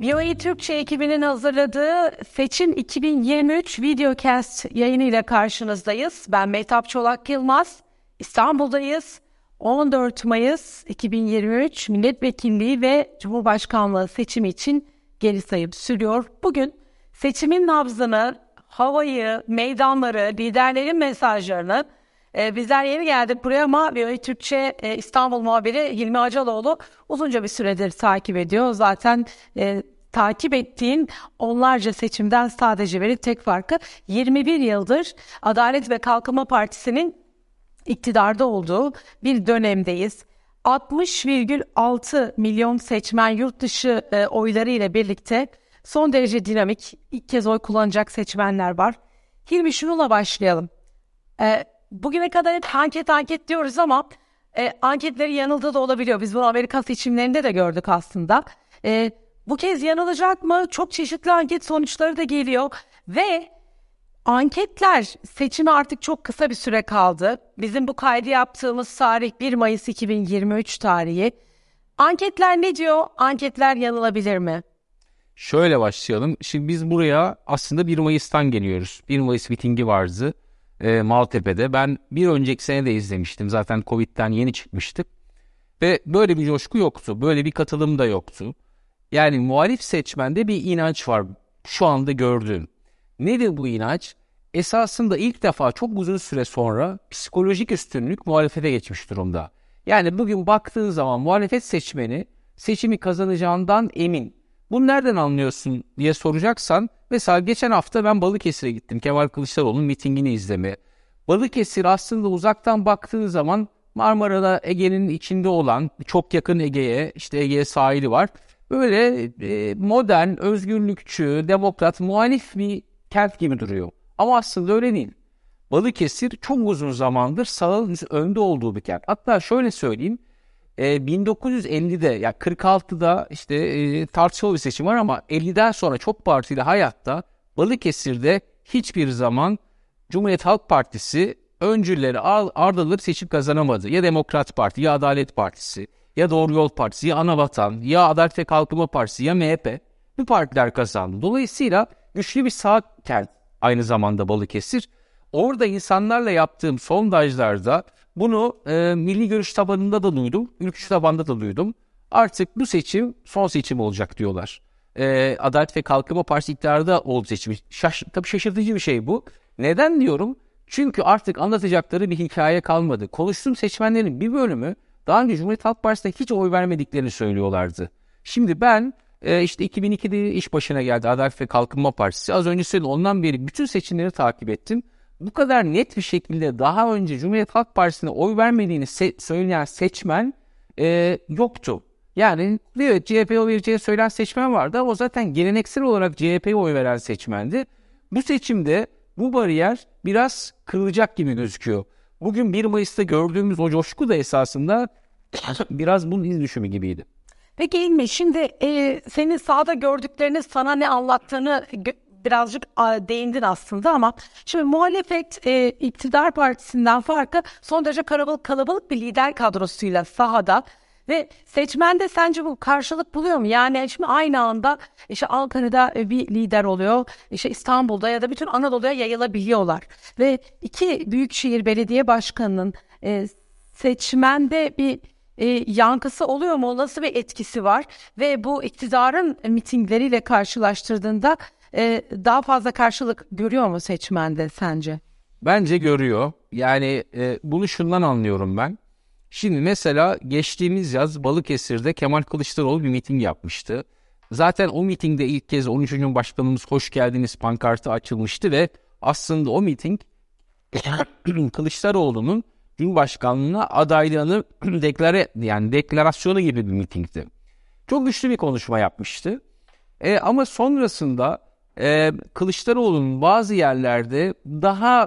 VOA Türkçe ekibinin hazırladığı Seçim 2023 Videocast yayınıyla karşınızdayız. Ben Mehtap Çolak Yılmaz. İstanbul'dayız. 14 Mayıs 2023 milletvekilliği ve Cumhurbaşkanlığı seçimi için geri sayım sürüyor. Bugün seçimin nabzını, havayı, meydanları, liderlerin mesajlarını bizler yeni geldik buraya ama VOA Türkçe İstanbul muhabiri Hilmi Acaloğlu uzunca bir süredir takip ediyor. Zaten takip ettiğin onlarca seçimden sadece bir tek farkı 21 yıldır Adalet ve Kalkınma Partisi'nin iktidarda olduğu bir dönemdeyiz. 60,6 milyon seçmen yurt dışı oyları ile birlikte son derece dinamik, ilk kez oy kullanacak seçmenler var. Hilmi, şununla başlayalım. Bugüne kadar hep anket diyoruz ama anketleri yanıldığı da olabiliyor. Biz bunu Amerika seçimlerinde de gördük aslında. Bu kez yanılacak mı? Çok çeşitli anket sonuçları da geliyor ve anketler seçime artık çok kısa bir süre kaldı. Bizim bu kaydı yaptığımız tarih 1 Mayıs 2023 tarihi. Anketler ne diyor? Anketler yanılabilir mi? Şöyle başlayalım. Şimdi biz buraya aslında 1 Mayıs'tan geliyoruz. 1 Mayıs mitingi vardı Maltepe'de. Ben bir önceki sene de izlemiştim. Zaten Covid'den yeni çıkmıştık. Ve böyle bir coşku yoktu. Böyle bir katılım da yoktu. Yani muhalif seçmende bir inanç var şu anda gördüğüm. Nedir bu inanç? Esasında ilk defa çok uzun süre sonra psikolojik üstünlük muhalefete geçmiş durumda. Yani bugün baktığın zaman muhalefet seçmeni seçimi kazanacağından emin. Bunu nereden anlıyorsun diye soracaksan, mesela geçen hafta ben Balıkesir'e gittim Kemal Kılıçdaroğlu'nun mitingini izlemeye. Balıkesir aslında uzaktan baktığın zaman Marmara'da, Ege'nin içinde olan, çok yakın Ege'ye, işte Ege'ye sahili var. Böyle modern, özgürlükçü, demokrat, muhalif bir kent gibi duruyor. Ama aslında öyle değil. Balıkesir çok uzun zamandır sağın önde olduğu bir kent. Hatta şöyle söyleyeyim, 1950'de ya 46'da işte tartışmalı bir seçim var ama 50'den sonra çok partili hayatta Balıkesir'de hiçbir zaman Cumhuriyet Halk Partisi öncülleri ardaları seçim kazanamadı. Ya Demokrat Parti, ya Adalet Partisi, ya Doğru Yol Partisi, ya Anavatan, ya Adalet ve Kalkınma Partisi, ya MHP. Bu partiler kazandı. Dolayısıyla güçlü bir sağ kent aynı zamanda Balıkesir. Orada insanlarla yaptığım sondajlarda bunu milli görüş tabanında da duydum, ülkücü tabanda da duydum. Artık bu seçim son seçim olacak diyorlar. Adalet ve Kalkınma Partisi iktidarda oldu seçimi. Tabii şaşırtıcı bir şey bu. Neden diyorum? Çünkü artık anlatacakları bir hikaye kalmadı. Konuştuğum seçmenlerin bir bölümü daha önce Cumhuriyet Halk Partisi'ne hiç oy vermediklerini söylüyorlardı. Şimdi ben işte 2002'de iş başına geldi Adalet ve Kalkınma Partisi. Az önce söyledim, ondan beri bütün seçimleri takip ettim. Bu kadar net bir şekilde daha önce Cumhuriyet Halk Partisi'ne oy vermediğini söyleyen seçmen yoktu. Yani evet, CHP'ye oy vereceği söyleyen seçmen vardı ama o zaten geleneksel olarak CHP'ye oy veren seçmendi. Bu seçimde bu bariyer biraz kırılacak gibi gözüküyor. Bugün 1 Mayıs'ta gördüğümüz o coşku da esasında biraz bunun iz düşümü gibiydi. Peki İlmi, şimdi senin sahada gördüklerini sana ne anlattığını birazcık değindin aslında ama şimdi muhalefet iktidar partisinden farkı son derece kalabalık bir lider kadrosuyla sahada ve seçmende sence bu karşılık buluyor mu? Yani şimdi aynı anda işte Ankara'da bir lider oluyor, işte İstanbul'da ya da bütün Anadolu'ya yayılabiliyorlar ve iki büyükşehir belediye başkanının seçmende bir yankısı oluyor mu? Nasıl bir etkisi var? Ve bu iktidarın mitingleriyle karşılaştırdığında daha fazla karşılık görüyor mu seçmende sence? Bence görüyor. Yani bunu şundan anlıyorum ben. Şimdi mesela geçtiğimiz yaz Balıkesir'de Kemal Kılıçdaroğlu bir miting yapmıştı. Zaten o mitingde ilk kez 13. Başkanımız hoş geldiniz pankartı açılmıştı ve aslında o miting Kılıçdaroğlu'nun Cumhurbaşkanlığına adaylığını deklarasyonu gibi bir mitingdi. Çok güçlü bir konuşma yapmıştı. Ama sonrasında Kılıçdaroğlu'nun bazı yerlerde daha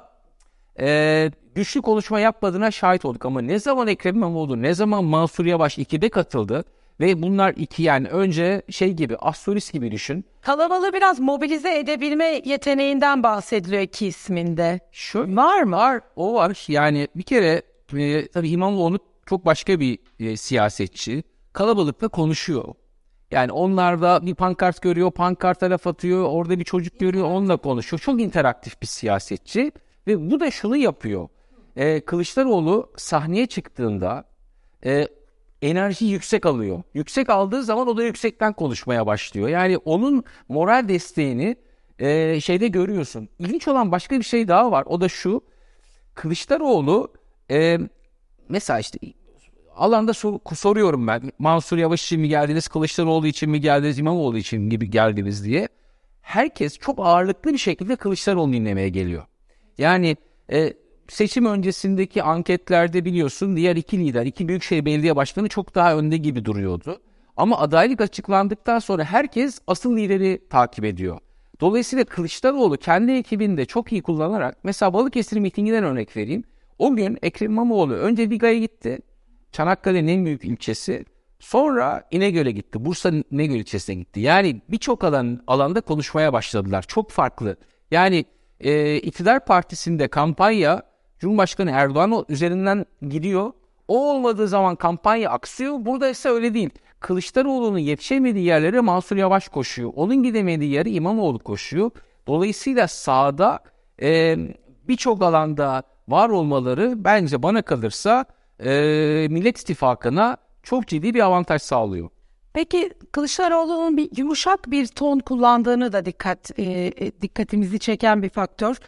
güçlü konuşma yapmadığına şahit olduk. Ama ne zaman Ekrem İmamoğlu, ne zaman Mansur Yavaş ekibe katıldı ve bunlar iki, yani önce şey gibi, astrolist gibi düşün. Kalabalığı biraz mobilize edebilme yeteneğinden bahsediliyor iki isminde. Var mı? Var, o var. Yani bir kere tabii İmamoğlu çok başka bir siyasetçi. Kalabalıkla konuşuyor. Yani onlar da bir pankart görüyor, pankarta laf atıyor, orada bir çocuk görüyor, onunla konuşuyor. Çok interaktif bir siyasetçi ve bu da şunu yapıyor. Kılıçdaroğlu sahneye çıktığında enerji yüksek alıyor. Yüksek aldığı zaman o da yüksekten konuşmaya başlıyor. Yani onun moral desteğini şeyde görüyorsun. İlginç olan başka bir şey daha var. O da şu. Kılıçdaroğlu mesela işte alanda soruyorum ben. Mansur Yavaş için mi geldiniz, Kılıçdaroğlu için mi geldiniz, İmamoğlu için gibi geldiniz diye. Herkes çok ağırlıklı bir şekilde Kılıçdaroğlu'nu dinlemeye geliyor. Yani seçim öncesindeki anketlerde biliyorsun diğer iki lider, iki büyükşehir belediye başkanı çok daha önde gibi duruyordu. Ama adaylık açıklandıktan sonra herkes asıl lideri takip ediyor. Dolayısıyla Kılıçdaroğlu kendi ekibini de çok iyi kullanarak, mesela Balıkesir mitinginden örnek vereyim. O gün Ekrem İmamoğlu önce Biga'ya gitti. Çanakkale'nin en büyük ilçesi. Sonra İnegöl'e gitti. Bursa İnegöl ilçesine gitti. Yani birçok alanda konuşmaya başladılar. Çok farklı. Yani iktidar partisinde kampanya Cumhurbaşkanı Erdoğan üzerinden gidiyor. O olmadığı zaman kampanya aksıyor. Burada ise öyle değil. Kılıçdaroğlu'nun yetişemediği yerlere Mansur Yavaş koşuyor. Onun gidemediği yere İmamoğlu koşuyor. Dolayısıyla sahada birçok alanda var olmaları bence bana kalırsa Millet İttifakı'na çok ciddi bir avantaj sağlıyor. Peki Kılıçdaroğlu'nun bir yumuşak bir ton kullandığını da dikkatimizi çeken bir faktör.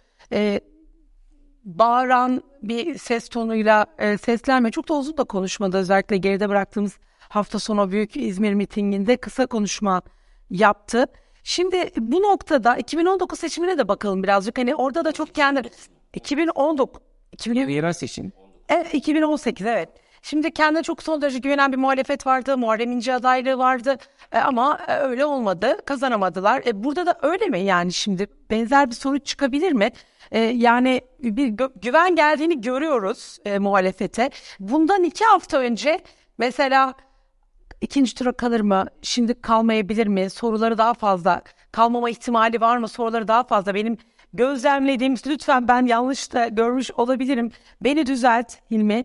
Bağıran bir ses tonuyla seslenme. Çok da uzun da konuşmadı. Özellikle geride bıraktığımız hafta sonu büyük İzmir mitinginde kısa konuşma yaptı. Şimdi bu noktada 2019 seçimine de bakalım birazcık. Hani orada da çok kendi 2019 Yerel seçim. 2018 evet. Şimdi kendine çok son derece güvenen bir muhalefet vardı. Muharrem İnce adaylığı vardı. Ama öyle olmadı. Kazanamadılar. Burada da öyle mi? Yani şimdi benzer bir sonuç çıkabilir mi? Yani bir güven geldiğini görüyoruz muhalefete. Bundan 2 hafta önce mesela ikinci tura kalır mı? Şimdi kalmayabilir mi? Soruları daha fazla. Kalmama ihtimali var mı? Soruları daha fazla. Benim gözlemlediğim, lütfen ben yanlış da görmüş olabilirim. Beni düzelt Hilmi.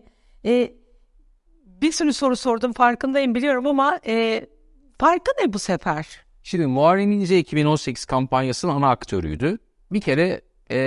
Bir sürü soru sordum, farkındayım biliyorum ama farkı ne bu sefer? Şimdi Muharrem İnce 2018 kampanyasının ana aktörüydü. Bir kere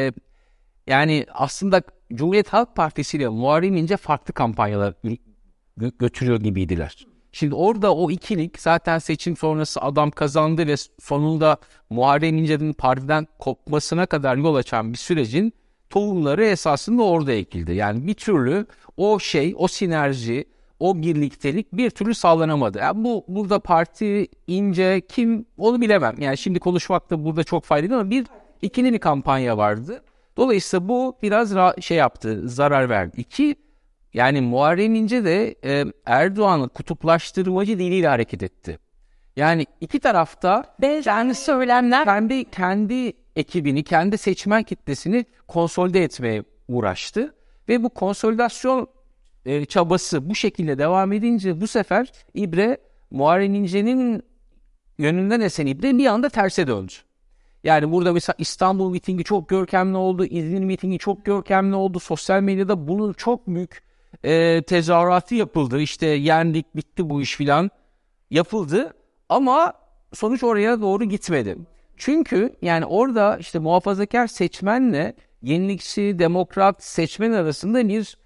yani aslında Cumhuriyet Halk Partisi ile Muharrem İnce farklı kampanyalar götürüyor gibiydiler. Şimdi orada o ikilik zaten seçim sonrası adam kazandı ve sonunda Muharrem İnce'nin partiden kopmasına kadar yol açan bir sürecin tohumları esasında orada ekildi. Yani bir türlü o sinerji, o birliktelik bir türlü sağlanamadı. Yani burada parti İnce kim onu bilemem. Yani şimdi konuşmak da burada çok faydalı ama ikili bir kampanya vardı. Dolayısıyla bu biraz yaptı, zarar verdi. İki, yani Muharrem İnce de Erdoğan'ın kutuplaştırmacı diliyle hareket etti. Yani iki tarafta Yani söylemler kendi ekibini, kendi seçmen kitlesini konsolide etmeye uğraştı. Ve bu konsolidasyon çabası bu şekilde devam edince bu sefer ibre Muharrem İnce'nin yönünden esen ibre bir anda terse döndü. Yani burada mesela İstanbul mitingi çok görkemli oldu, İzmir mitingi çok görkemli oldu. Sosyal medyada bunun çok büyük tezahüratı yapıldı. İşte yendik, bitti bu iş filan yapıldı. Ama sonuç oraya doğru gitmedi. Çünkü yani orada işte muhafazakar seçmenle yenilikçi, demokrat seçmen arasında bir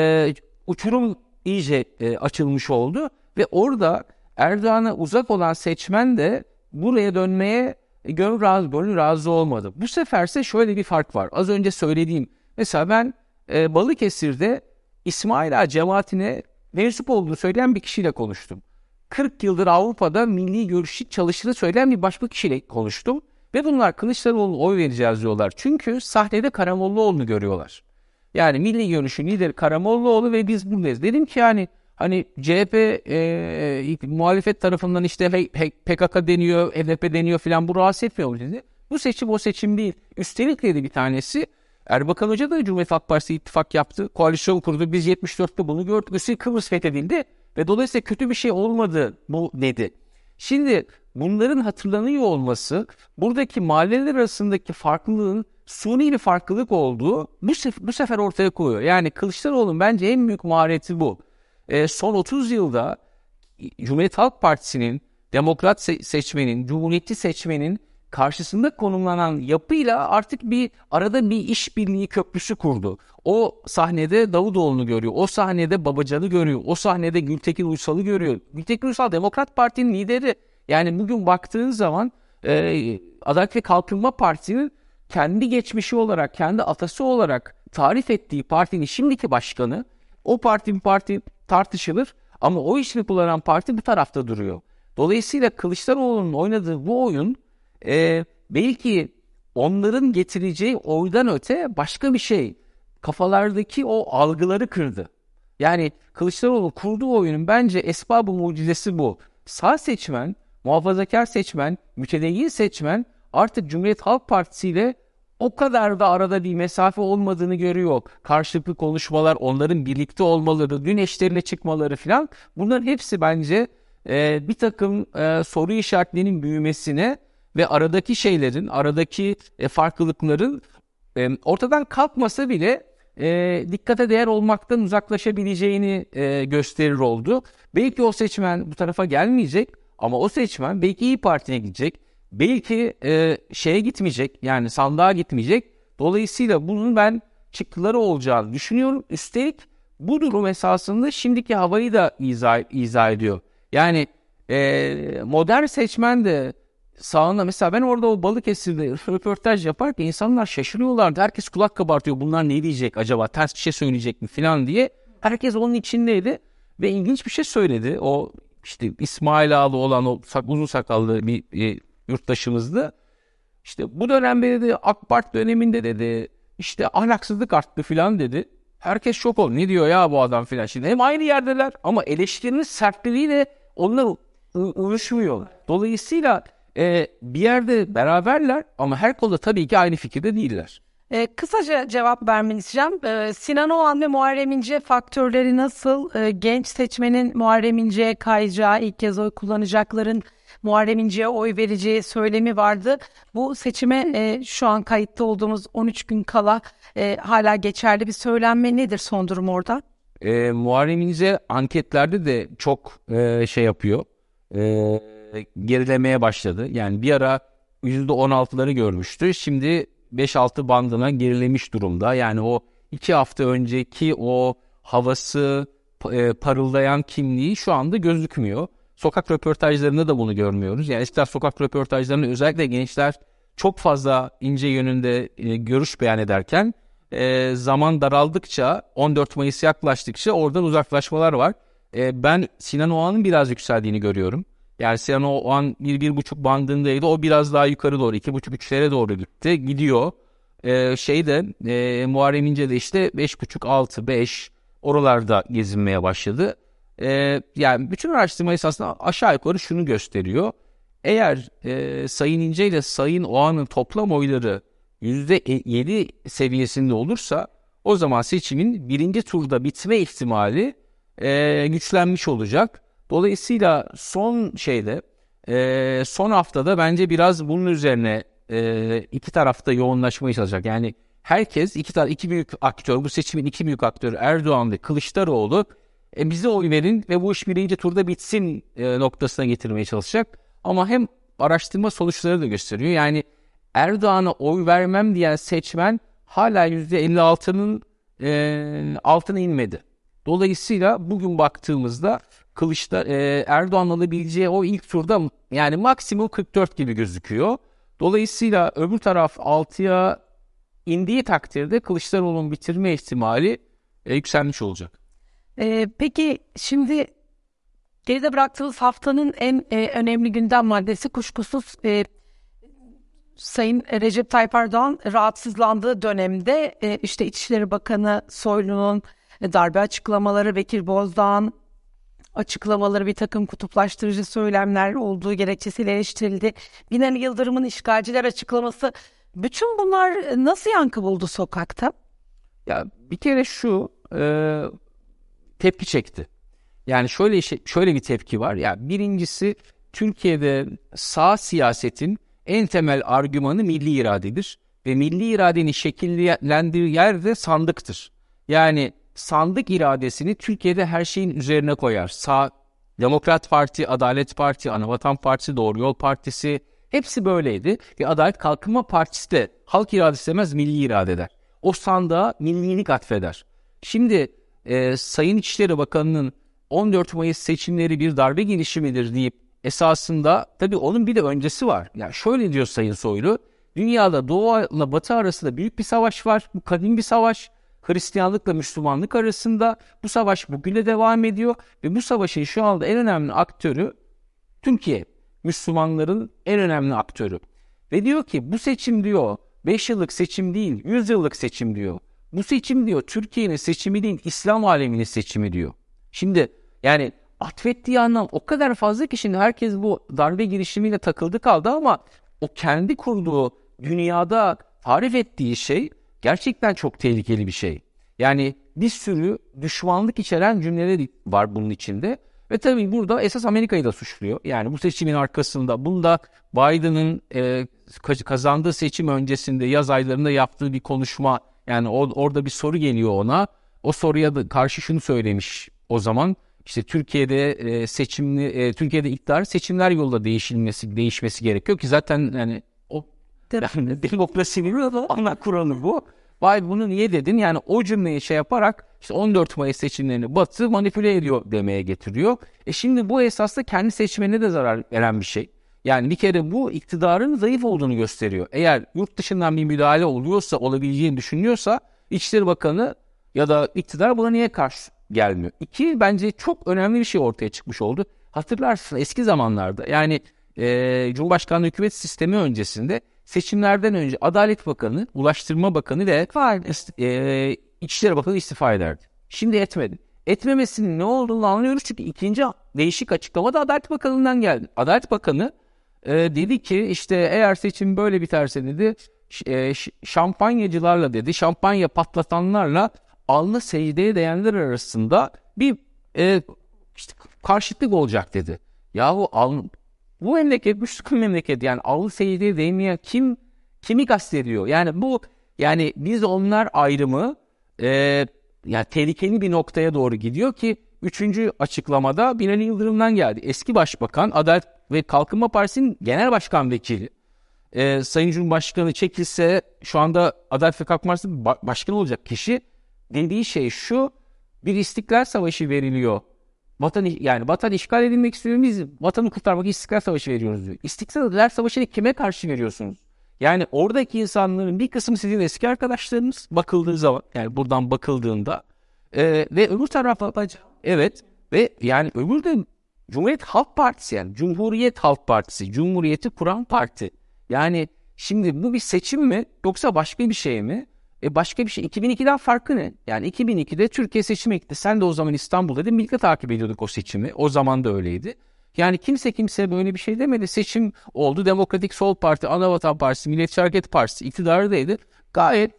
uçurum iyice açılmış oldu. Ve orada Erdoğan'a uzak olan seçmen de buraya dönmeye gönül razı olmadı. Bu seferse şöyle bir fark var. Az önce söylediğim. Mesela ben Balıkesir'de İsmail Ağa cemaatine mensup olduğunu söyleyen bir kişiyle konuştum. 40 yıldır Avrupa'da milli görüşü çalıştığını söyleyen bir başka kişiyle konuştum. Ve bunlar Kılıçdaroğlu'na oy vereceğiz diyorlar. Çünkü sahnede Karamollaoğlu'nu görüyorlar. Yani milli görüşün lideri Karamollaoğlu ve biz buradayız. Dedim ki hani CHP muhalefet tarafından işte PKK deniyor, HDP deniyor filan, bu rahatsız etmiyor mu dedi. Bu seçim o seçim değil. Üstelik dedi bir tanesi, Erbakan Hoca da Cumhuriyet Halk Partisi ittifak yaptı. Koalisyon kurdu. Biz 74'te bunu gördük. Üstelik Kıbrıs fethedildi. Ve dolayısıyla kötü bir şey olmadı bu dedi. Şimdi bunların hatırlanıyor olması buradaki mahalleler arasındaki farklılığın suni bir farklılık olduğu bu sefer ortaya koyuyor. Yani Kılıçdaroğlu'nun bence en büyük mahareti bu. Son 30 yılda Cumhuriyet Halk Partisi'nin demokrat seçmenin, cumhuriyetçi seçmenin karşısında konumlanan yapıyla artık arada bir işbirliği köprüsü kurdu. O sahnede Davutoğlu'nu görüyor, o sahnede Babacan'ı görüyor, o sahnede Gültekin Uysal'ı görüyor. Gültekin Uysal Demokrat Parti'nin lideri. Yani bugün baktığın zaman Adalet ve Kalkınma Partisi'nin kendi geçmişi olarak, kendi atası olarak tarif ettiği partinin şimdiki başkanı, o parti tartışılır ama o ismi kullanan parti bu tarafta duruyor. Dolayısıyla Kılıçdaroğlu'nun oynadığı bu oyun belki onların getireceği oydan öte başka bir şey. Kafalardaki o algıları kırdı. Yani Kılıçdaroğlu kurduğu oyunun bence esbab-ı mucizesi bu. Sağ seçmen, muhafazakar seçmen, mütedeyyin seçmen artık Cumhuriyet Halk Partisi ile o kadar da arada bir mesafe olmadığını görüyor. Karşılıklı konuşmalar, onların birlikte olmaları, gün eşlerine çıkmaları falan, bunların hepsi bence bir takım soru işaretlerinin büyümesine ve aradaki farklılıkların ortadan kalkmasa bile dikkate değer olmaktan uzaklaşabileceğini gösterir oldu. Belki o seçmen bu tarafa gelmeyecek ama o seçmen belki İYİ Parti'ye gidecek. Belki şeye gitmeyecek, yani sandığa gitmeyecek. Dolayısıyla bunun ben çıktıları olacağını düşünüyorum. Üstelik bu durum esasında şimdiki havayı da izah ediyor. Yani modern seçmen de sağında, mesela ben orada o Balıkesir'de röportaj yaparken insanlar şaşırıyorlardı. Herkes kulak kabartıyor. Bunlar ne diyecek acaba? Ters bir şey söyleyecek mi falan diye. Herkes onun içindeydi ve ilginç bir şey söyledi. O işte İsmail Ağa'lı olan o uzun sakallı bir yurttaşımızdı. İşte bu dönemde dedi, AK Parti döneminde dedi, işte ahlaksızlık arttı falan dedi. Herkes şok oldu. Ne diyor ya bu adam falan. Şimdi hem aynı yerdeler ama eleştirinin sertliğiyle onlar uyuşmuyor. Dolayısıyla bir yerde beraberler ama her konuda tabii ki aynı fikirde değiller. Kısaca cevap vermeni isteyeceğim. Sinan Oğan ve Muharrem İnce faktörleri nasıl? Genç seçmenin Muharrem İnce'ye kayacağı, ilk kez oy kullanacakların Muharrem İnce'ye oy vereceği söylemi vardı. Bu seçime şu an kayıtta olduğumuz 13 gün kala hala geçerli bir söylenme, nedir son durum orada? Muharrem İnce anketlerde de çok şey yapıyor. Gerilemeye başladı. Yani bir ara %16'ları görmüştü. Şimdi 5-6 bandına gerilemiş durumda. Yani o 2 hafta önceki o havası, parıldayan kimliği şu anda gözükmüyor. Sokak röportajlarında da bunu görmüyoruz. Yani eskiden sokak röportajlarında özellikle gençler çok fazla İnce yönünde görüş beyan ederken zaman daraldıkça, 14 Mayıs yaklaştıkça oradan uzaklaşmalar var. Ben Sinan Oğan'ın biraz yükseldiğini görüyorum. Yani Sinan Oğan 1-1,5 bandındaydı. O biraz daha yukarı doğru 2,5-3'lere doğru gidiyor. Muharrem İnce de işte 5,5-6-5 oralarda gezinmeye başladı. Yani bütün araştırma esasında aşağı yukarı şunu gösteriyor. Eğer Sayın İnce ile Sayın Oğan'ın toplam oyları %7 seviyesinde olursa o zaman seçimin birinci turda bitme ihtimali güçlenmiş olacak. Dolayısıyla son haftada bence biraz bunun üzerine iki tarafta yoğunlaşmaya çalışacak. Yani herkes iki büyük aktör, bu seçimin iki büyük aktörü Erdoğan ve Kılıçdaroğlu bize oy verin ve bu iş birinci turda bitsin noktasına getirmeye çalışacak. Ama hem araştırma sonuçları da gösteriyor. Yani Erdoğan'a oy vermem diyen seçmen hala %56'nın altına inmedi. Dolayısıyla bugün baktığımızda Erdoğan alabileceği o ilk turda yani maksimum 44 gibi gözüküyor. Dolayısıyla öbür taraf 6'ya indiği takdirde Kılıçdaroğlu'nun bitirme ihtimali yükselmiş olacak. Peki şimdi geride bıraktığımız haftanın en önemli gündem maddesi kuşkusuz Sayın Recep Tayyip Erdoğan rahatsızlandığı dönemde işte İçişleri Bakanı Soylu'nun darbe açıklamaları, Bekir Bozdağ'ın açıklamaları, bir takım kutuplaştırıcı söylemler olduğu gerekçesiyle eleştirildi. Binali Yıldırım'ın işgalciler açıklaması, bütün bunlar nasıl yankı buldu sokakta? Ya bir kere tepki çekti. Yani şöyle bir tepki var. Ya birincisi, Türkiye'de sağ siyasetin en temel argümanı milli iradedir ve milli iradenin şekillendiği yer de sandıktır. Yani sandık iradesini Türkiye'de her şeyin üzerine koyar. Sağ Demokrat Parti, Adalet Parti, Anavatan Partisi, Doğru Yol Partisi hepsi böyleydi. Ve Adalet Kalkınma Partisi de halk iradesi demez, milli irade der. O sandığa millilik atfeder. Şimdi Sayın İçişleri Bakanı'nın 14 Mayıs seçimleri bir darbe girişimidir deyip esasında tabii onun bir de öncesi var. Yani şöyle diyor Sayın Soylu, dünyada Doğu ile Batı arasında büyük bir savaş var. Bu kadim bir savaş. Hristiyanlıkla Müslümanlık arasında bu savaş bugün de devam ediyor ve bu savaşın şu anda en önemli aktörü Türkiye. Müslümanların en önemli aktörü. Ve diyor ki bu seçim diyor 5 yıllık seçim değil 100 yıllık seçim diyor. Bu seçim diyor Türkiye'nin seçimi değil İslam aleminin seçimi diyor. Şimdi yani atfettiği anlam o kadar fazla ki şimdi herkes bu darbe girişimiyle takıldı kaldı ama o kendi kurduğu dünyada tarif ettiği şey gerçekten çok tehlikeli bir şey. Yani bir sürü düşmanlık içeren cümleler var bunun içinde. Ve tabii burada esas Amerika'yı da suçluyor. Yani bu seçimin arkasında bunda Biden'ın kazandığı seçim öncesinde yaz aylarında yaptığı bir konuşma. Yani orada bir soru geliyor ona. O soruya da karşı şunu söylemiş o zaman. İşte Türkiye'de iktidar seçimler yolunda değişmesi gerekiyor ki zaten yani demokrasinin ana kuralı bu. Vay bunu niye dedin? Yani o cümleyi yaparak işte 14 Mayıs seçimlerini Batı manipüle ediyor demeye getiriyor. Şimdi bu esasında kendi seçmenine de zarar veren bir şey. Yani bir kere bu iktidarın zayıf olduğunu gösteriyor. Eğer yurt dışından bir müdahale olabileceğini düşünüyorsa İçişleri Bakanı ya da iktidar buna niye karşı gelmiyor? İki, bence çok önemli bir şey ortaya çıkmış oldu. Hatırlarsın eski zamanlarda yani Cumhurbaşkanlığı hükümet sistemi öncesinde seçimlerden önce Adalet Bakanı, Ulaştırma Bakanı ve İçişleri Bakanı istifa ederdi. Şimdi etmedi. Etmemesinin ne olduğunu anlıyoruz çünkü ikinci değişik açıklama da Adalet Bakanı'ndan geldi. Adalet Bakanı dedi ki işte eğer seçim böyle biterse dedi şampanyacılarla dedi şampanya patlatanlarla alnı secdeye değenler arasında bir işte karşıtlık olacak dedi. Yahu bu memleket Müslüman memleket yani alnı secdeye değmeyen kimi kastediyor? Yani bu yani biz onlar ayrımı yani tehlikeli bir noktaya doğru gidiyor ki 3. açıklamada Binali Yıldırım'dan geldi. Eski Başbakan, Adalet ve Kalkınma Partisi'nin Genel Başkan Vekili. Sayın Cumhurbaşkanı çekilse şu anda Adalet ve Kalkınma Partisi başkan olacak kişi dediği şey şu: bir İstiklal Savaşı veriliyor. Vatan işgal edilmek istiyor. Biz vatanı kurtarmak için İstiklal Savaşı veriyoruz diyor. İstiklal Savaşı'nı kime karşı veriyorsunuz? Yani oradaki insanların bir kısmı sizin eski arkadaşlarınız bakıldığı zaman yani buradan bakıldığında ve öbür tarafa evet ve yani öbür de Cumhuriyet Halk Partisi yani Cumhuriyet Halk Partisi, Cumhuriyeti kuran parti. Yani şimdi bu bir seçim mi yoksa başka bir şey mi? Başka bir şey. 2002'den farkı ne? Yani 2002'de Türkiye seçime gitti. Sen de o zaman İstanbul'daydın. Birlikte takip ediyorduk o seçimi. O zaman da öyleydi. Yani kimse böyle bir şey demedi. Seçim oldu. Demokratik Sol Parti, Anavatan Partisi, Milliyetçi Hareket Partisi iktidardaydı. Gayet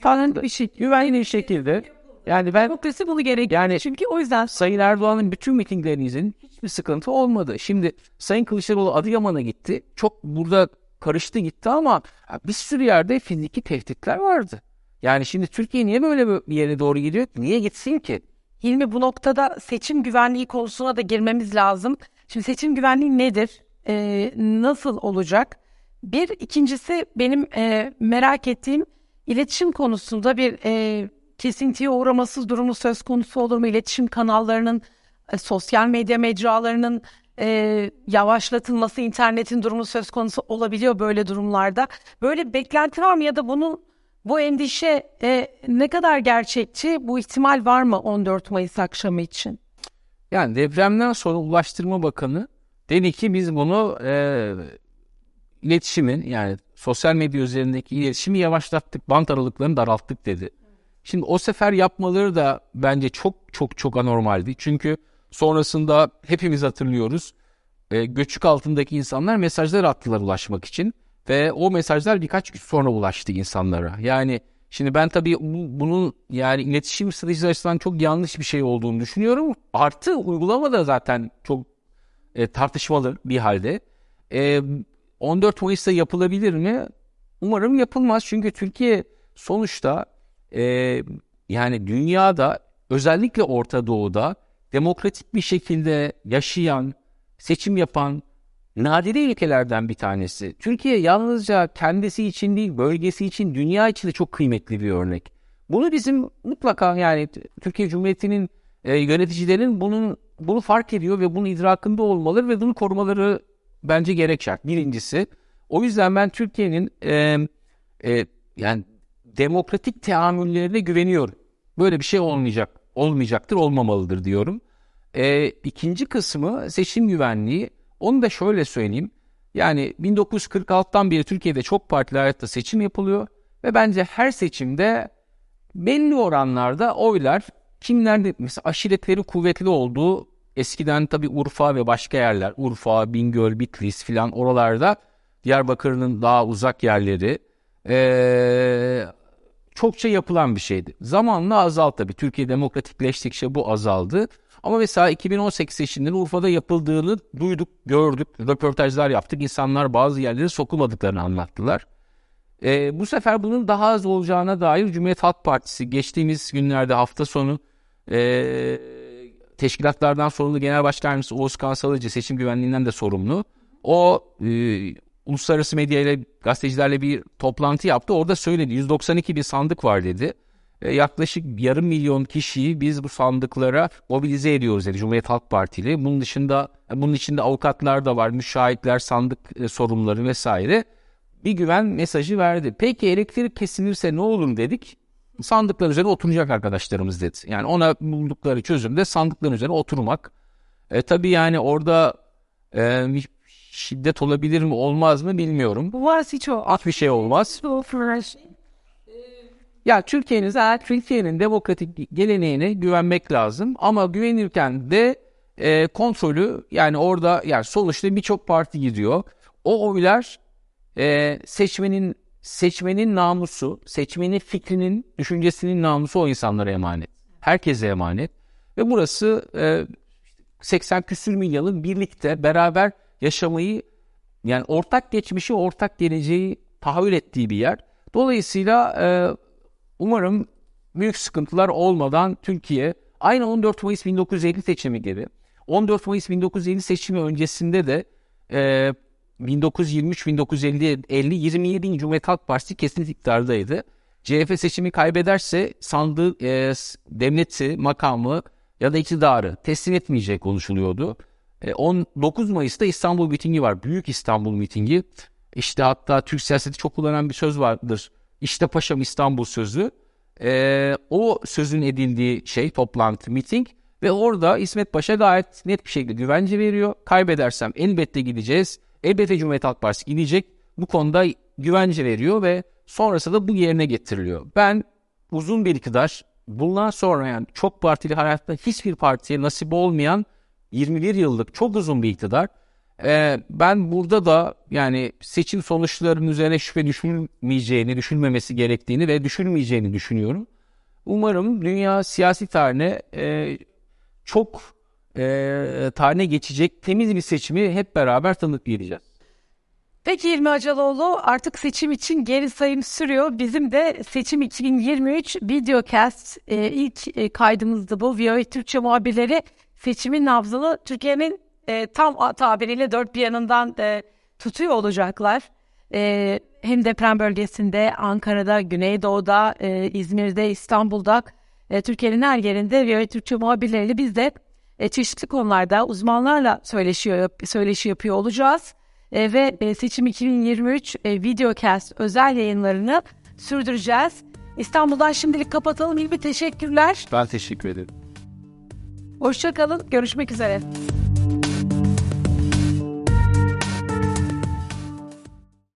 güvenli bir şekilde. Yani Demokrasi bunu gerekiyor. Yani çünkü o yüzden Sayın Erdoğan'ın bütün mitinglerini izledim. Hiçbir sıkıntı olmadı. Şimdi Sayın Kılıçdaroğlu Adıyaman'a gitti. Çok burada karıştı gitti ama bir sürü yerde fiziki tehditler vardı. Yani şimdi Türkiye niye böyle bir yere doğru gidiyor? Niye gitsin ki? Hilmi, bu noktada seçim güvenliği konusuna da girmemiz lazım. Şimdi seçim güvenliği nedir? Nasıl olacak? İkincisi benim merak ettiğim iletişim konusunda bir kesintiye uğramasız durumu söz konusu olur mu? İletişim kanallarının, sosyal medya mecralarının yavaşlatılması, internetin durumu söz konusu olabiliyor böyle durumlarda. Böyle bir beklenti var mı ya da bu endişe ne kadar gerçekçi? Bu ihtimal var mı 14 Mayıs akşamı için? Yani depremden sonra Ulaştırma Bakanı dedi ki biz bunu iletişimin yani sosyal medya üzerindeki iletişimi yavaşlattık, bant aralıklarını daralttık dedi. Şimdi o sefer yapmaları da bence çok anormaldi. Çünkü sonrasında hepimiz hatırlıyoruz. Göçük altındaki insanlar mesajlar attılar ulaşmak için. Ve o mesajlar birkaç gün sonra ulaştı insanlara. Yani şimdi ben tabii bunun yani iletişim stratejisi açısından çok yanlış bir şey olduğunu düşünüyorum. Artı uygulama da zaten çok tartışmalı bir halde. 14 Mayıs'ta yapılabilir mi? Umarım yapılmaz. Çünkü Türkiye sonuçta yani dünyada özellikle Orta Doğu'da demokratik bir şekilde yaşayan, seçim yapan nadide ülkelerden bir tanesi. Türkiye yalnızca kendisi için değil, bölgesi için, dünya için de çok kıymetli bir örnek. Bunu bizim mutlaka, yani Türkiye Cumhuriyeti'nin yöneticilerin bunu fark ediyor ve bunun idrakında olmaları ve bunu korumaları bence gerek şart. Birincisi, o yüzden ben Türkiye'nin yani demokratik teamüllerine güveniyorum. Böyle bir şey olmayacaktır, olmamalıdır diyorum. İkinci kısmı seçim güvenliği. Onu da şöyle söyleyeyim. Yani 1946'tan beri Türkiye'de çok partili hayatta seçim yapılıyor ve bence her seçimde belli oranlarda oylar kimlerde, mesela aşiretleri kuvvetli olduğu, eskiden tabii Urfa ve başka yerler, Urfa, Bingöl, Bitlis filan, oralarda Diyarbakır'ın daha uzak yerleri çokça yapılan bir şeydi. Zamanla azaldı tabii. Türkiye demokratikleştikçe bu azaldı. Ama mesela 2018 seçimlerinin Urfa'da yapıldığını duyduk, gördük, röportajlar yaptık. İnsanlar bazı yerlere sokulmadıklarını anlattılar. Bu sefer bunun daha az olacağına dair Cumhuriyet Halk Partisi geçtiğimiz günlerde hafta sonu teşkilatlardan sorumlu Genel Başkan Yardımcısı Oğuz Kansalıcı, seçim güvenliğinden de sorumlu. O uluslararası medyayla, gazetecilerle bir toplantı yaptı. Orada söyledi, 192 bin sandık var dedi. Yaklaşık 500.000 kişiyi biz bu sandıklara mobilize ediyoruz dedi Cumhuriyet Halk Partili. Bunun içinde avukatlar da var, müşahitler, sandık sorumluları vesaire. Bir güven mesajı verdi. Peki elektrik kesilirse ne olur dedik. Sandıklar üzerine oturacak arkadaşlarımız dedi. Yani ona buldukları çözüm de sandıkların üzerine oturmak. Tabii yani orada şiddet olabilir mi olmaz mı bilmiyorum. Bir şey olmaz. Ya Türkiye'nin demokratik geleneğine güvenmek lazım ama güvenirken de kontrolü, yani orada, yani sonuçta birçok parti gidiyor. O oylar seçmenin namusu, seçmenin fikrinin, düşüncesinin namusu o insanlara emanet. Herkese emanet. Ve burası 80 küsür milyonun birlikte beraber yaşamayı, yani ortak geçmişi, ortak geleceği tahayyül ettiği bir yer. Dolayısıyla umarım büyük sıkıntılar olmadan Türkiye, aynı 14 Mayıs 1950 seçimi gibi, 14 Mayıs 1950 seçimi öncesinde de 1923-1950 27. Cumhuriyet Halk Partisi kesin iktidardaydı. CHP seçimi kaybederse sandığı, devleti, makamı ya da iktidarı teslim etmeyecek konuşuluyordu. 19 Mayıs'ta İstanbul mitingi var. Büyük İstanbul mitingi. İşte hatta Türk siyaseti çok kullanan bir söz vardır. İşte paşam İstanbul sözü. O sözün edildiği toplantı, miting. Ve orada İsmet Paşa gayet net bir şekilde güvence veriyor. Kaybedersem elbette gideceğiz. Elbette Cumhuriyet Halk Partisi gidecek. Bu konuda güvence veriyor ve sonrasında da bu yerine getiriliyor. Ben uzun bir iktidar, bundan sonra yani çok partili hayatta hiçbir partiye nasip olmayan 21 yıllık çok uzun bir iktidar. Ben burada da yani seçim sonuçlarının üzerine şüphe düşünülmemesi gerektiğini ve düşünmeyeceğini düşünüyorum. Umarım dünya siyasi tarihine çok tarihine geçecek temiz bir seçimi hep beraber tanıklayacağız. Peki İlmi Acaloğlu, artık seçim için geri sayım sürüyor. Bizim de Seçim 2023 Videocast ilk kaydımızdı bu. VOA Türkçe muhabirleri seçimin nabzını Türkiye'nin tam tabiriyle dört bir yanından tutuyor olacaklar. Hem deprem bölgesinde, Ankara'da, Güneydoğu'da, İzmir'de, İstanbul'da, Türkiye'nin her yerinde VOA Türkçe muhabirleriyle biz de çeşitli konularda uzmanlarla söyleşi yapıyor olacağız. Ve Seçim 2023 Videocast özel yayınlarını sürdüreceğiz. İstanbul'dan şimdilik kapatalım. İlmi, teşekkürler. Ben teşekkür ederim. Hoşça kalın. Görüşmek üzere.